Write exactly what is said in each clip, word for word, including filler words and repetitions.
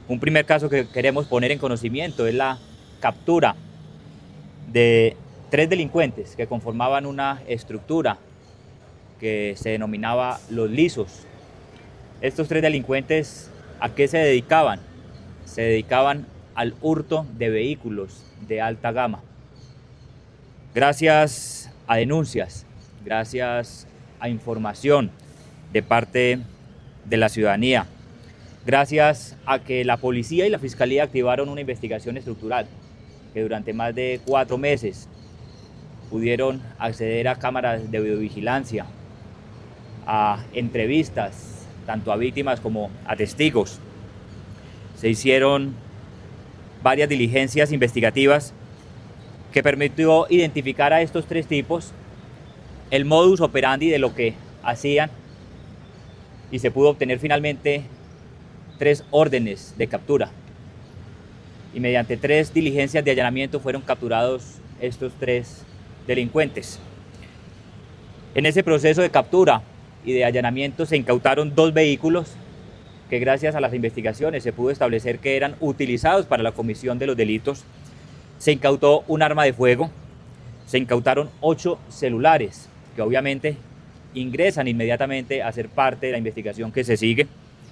Un primer caso que queremos poner en conocimiento es la captura de tres delincuentes que conformaban una estructura que se denominaba Los Lisos. Estos tres delincuentes, ¿a qué se dedicaban? Se dedicaban al hurto de vehículos de alta gama. Gracias a denuncias, gracias a información de parte de la ciudadanía, gracias a que la policía y la fiscalía activaron una investigación estructural que durante más de cuatro meses pudieron acceder a cámaras de videovigilancia, a entrevistas, tanto a víctimas como a testigos. Se hicieron varias diligencias investigativas que permitió identificar a estos tres tipos, el modus operandi de lo que hacían, y se pudo obtener finalmente tres órdenes de captura. Y mediante tres diligencias de allanamiento fueron capturados estos tres delincuentes. En ese proceso de captura y de allanamiento se incautaron dos vehículos que gracias a las investigaciones se pudo establecer que eran utilizados para la comisión de los delitos. Se incautó un arma de fuego, se incautaron ocho celulares que obviamente ingresan inmediatamente a ser parte de la investigación que se sigue.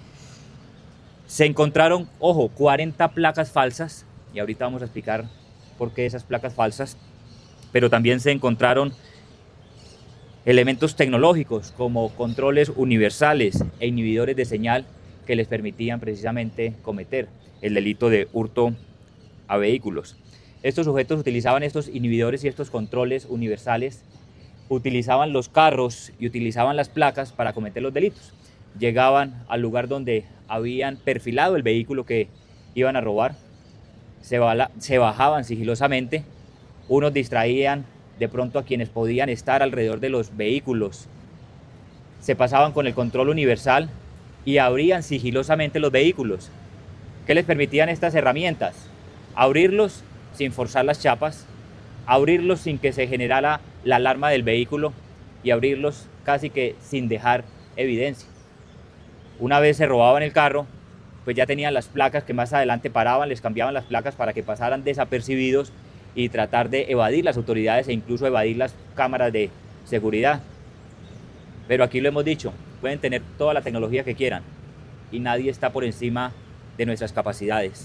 Se encontraron, ojo, cuarenta placas falsas, y ahorita vamos a explicar por qué esas placas falsas, pero también se encontraron elementos tecnológicos como controles universales e inhibidores de señal que les permitían precisamente cometer el delito de hurto a vehículos. Estos sujetos utilizaban estos inhibidores y estos controles universales, utilizaban los carros y utilizaban las placas para cometer los delitos. Llegaban al lugar donde habían perfilado el vehículo que iban a robar, se, se bajaban sigilosamente, unos distraían de pronto a quienes podían estar alrededor de los vehículos, se pasaban con el control universal y abrían sigilosamente los vehículos. ¿Qué les permitían estas herramientas? Abrirlos sin forzar las chapas, abrirlos sin que se generara la alarma del vehículo y abrirlos casi que sin dejar evidencia. Una vez se robaban el carro, pues ya tenían las placas que más adelante paraban, les cambiaban las placas para que pasaran desapercibidos y tratar de evadir las autoridades e incluso evadir las cámaras de seguridad. Pero aquí lo hemos dicho, pueden tener toda la tecnología que quieran y nadie está por encima de nuestras capacidades.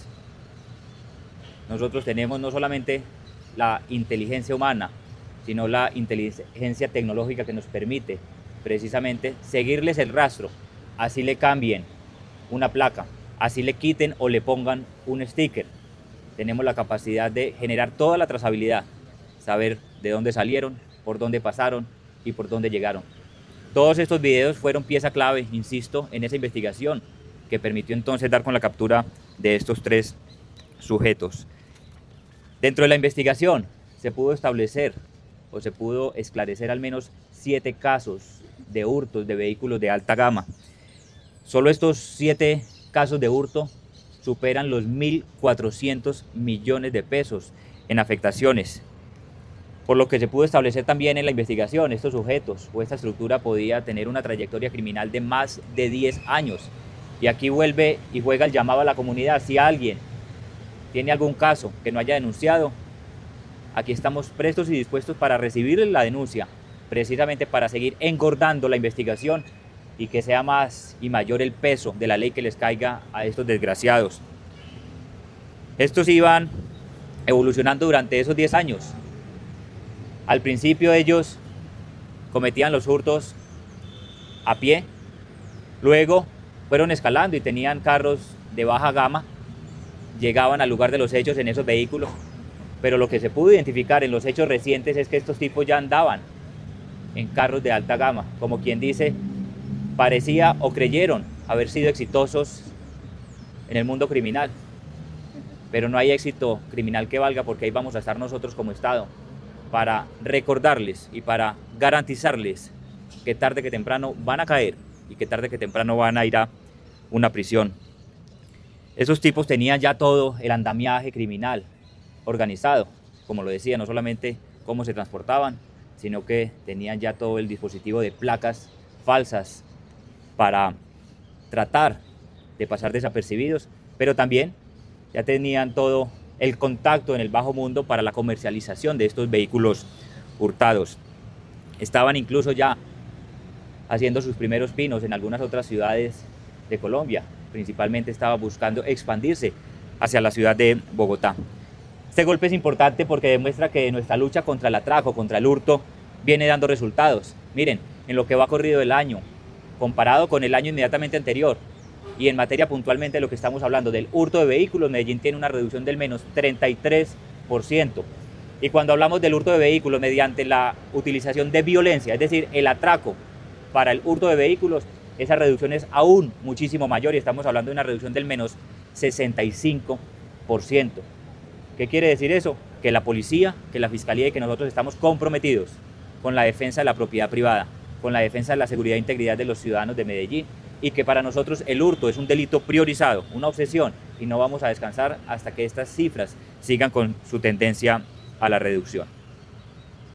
Nosotros tenemos no solamente la inteligencia humana, sino la inteligencia tecnológica que nos permite precisamente seguirles el rastro, así le cambien una placa, así le quiten o le pongan un sticker. Tenemos la capacidad de generar toda la trazabilidad, saber de dónde salieron, por dónde pasaron y por dónde llegaron. Todos estos videos fueron pieza clave, insisto, en esa investigación que permitió entonces dar con la captura de estos tres sujetos. Dentro de la investigación se pudo establecer o se pudo esclarecer al menos siete casos de hurtos de vehículos de alta gama. Solo estos siete casos de hurto superan los mil cuatrocientos millones de pesos en afectaciones. Por lo que se pudo establecer también en la investigación, estos sujetos o esta estructura podía tener una trayectoria criminal de más de diez años. Y aquí vuelve y juega el llamado a la comunidad. Si alguien tiene algún caso que no haya denunciado, aquí estamos prestos y dispuestos para recibir la denuncia, precisamente para seguir engordando la investigación y que sea más y mayor el peso de la ley que les caiga a estos desgraciados. Estos iban evolucionando durante esos diez años. Al principio ellos cometían los hurtos a pie, luego fueron escalando y tenían carros de baja gama, llegaban al lugar de los hechos en esos vehículos, pero lo que se pudo identificar en los hechos recientes es que estos tipos ya andaban en carros de alta gama, como quien dice, parecía o creyeron haber sido exitosos en el mundo criminal, pero no hay éxito criminal que valga, porque ahí vamos a estar nosotros como Estado para recordarles y para garantizarles que tarde que temprano van a caer y que tarde que temprano van a ir a una prisión. Esos tipos tenían ya todo el andamiaje criminal organizado, como lo decía, no solamente cómo se transportaban, sino que tenían ya todo el dispositivo de placas falsas para tratar de pasar desapercibidos pero también ya tenían todo el contacto en el bajo mundo para la comercialización de estos vehículos hurtados. Estaban incluso ya haciendo sus primeros pinos en algunas otras ciudades de Colombia. Principalmente estaba buscando expandirse hacia la ciudad de Bogotá. Este golpe es importante porque demuestra que nuestra lucha contra el atraco, contra el hurto, viene dando resultados. Miren, en lo que va corrido el año, comparado con el año inmediatamente anterior, y en materia puntualmente de lo que estamos hablando del hurto de vehículos, Medellín tiene una reducción del menos treinta y tres por ciento. Y cuando hablamos del hurto de vehículos mediante la utilización de violencia, es decir, el atraco para el hurto de vehículos, esa reducción es aún muchísimo mayor y estamos hablando de una reducción del menos sesenta y cinco por ciento. ¿Qué quiere decir eso? Que la policía, que la fiscalía y que nosotros estamos comprometidos con la defensa de la propiedad privada, con la defensa de la seguridad e integridad de los ciudadanos de Medellín, y que para nosotros el hurto es un delito priorizado, una obsesión, y no vamos a descansar hasta que estas cifras sigan con su tendencia a la reducción.